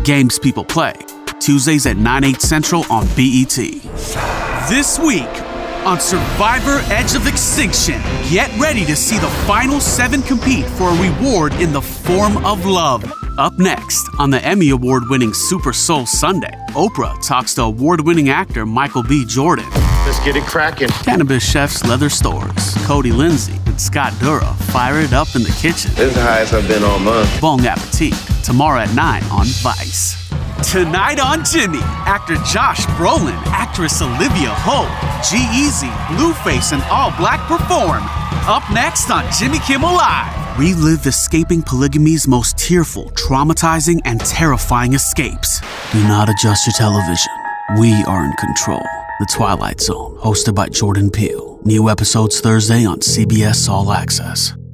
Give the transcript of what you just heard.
Games People Play, Tuesdays at 9/8 Central on BET. This week on Survivor Edge of Extinction, get ready to see the final 7 compete for a reward in the form of love. Up next, on the Emmy Award-winning Super Soul Sunday, Oprah talks to award-winning actor Michael B. Jordan. Let's get it cracking. Cannabis chefs Leather Stores, Cody Lindsay, and Scott Dura fire it up in the kitchen. This is the highest I've been all month. Bon appetit. Tomorrow at 9 on Vice. Tonight on Jimmy, actor Josh Brolin, actress Olivia Hope, G-Eazy, Blueface, and All Black perform. Up next on Jimmy Kimmel Live. Relive escaping polygamy's most tearful, traumatizing, and terrifying escapes. Do not adjust your television. We are in control. The Twilight Zone, hosted by Jordan Peele. New episodes Thursday on CBS All Access.